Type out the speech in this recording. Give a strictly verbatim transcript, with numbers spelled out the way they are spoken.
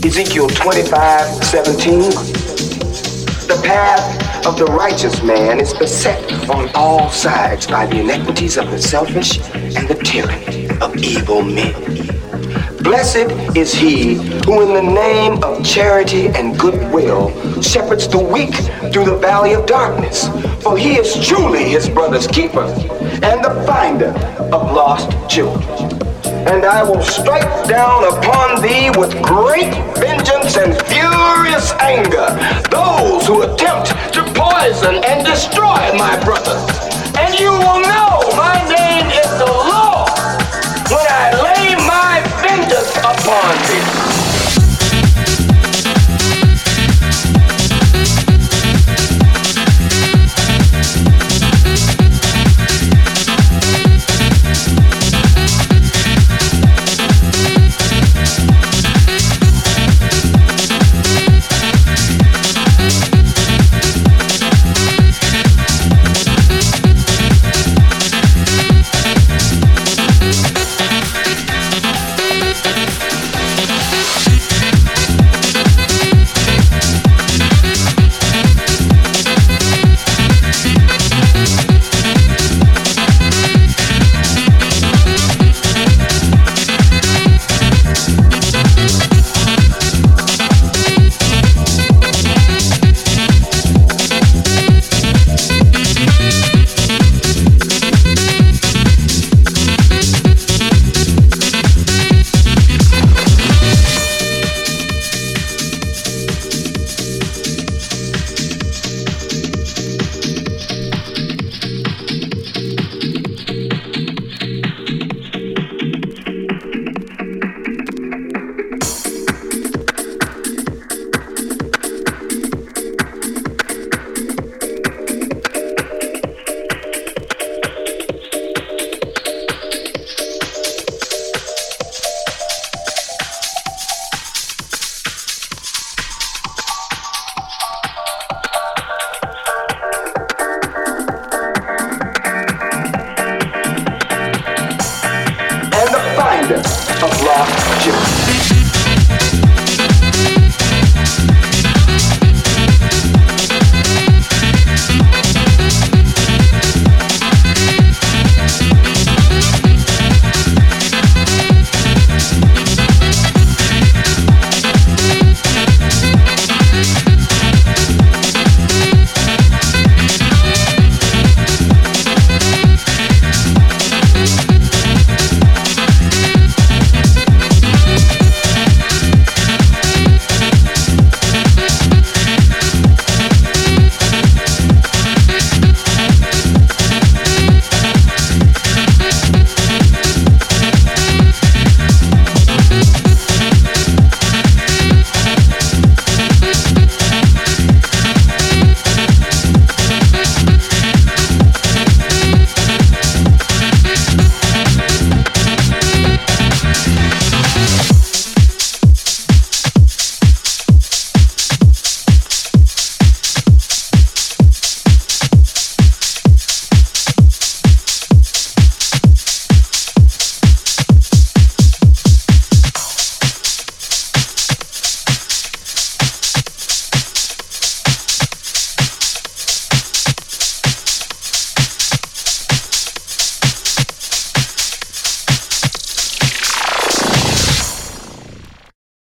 Ezekiel twenty-five seventeen. The path of the righteous man is beset on all sides by the iniquities of the selfish and the tyranny of evil men. Blessed is he who in the name of charity and goodwill shepherds the weak through the valley of darkness, for he is truly his brother's keeper and the finder of lost children. And I will strike down upon thee with great vengeance and furious anger those who attempt to poison and destroy my brother. And you will know my name is the Lord when I lay my vengeance upon thee.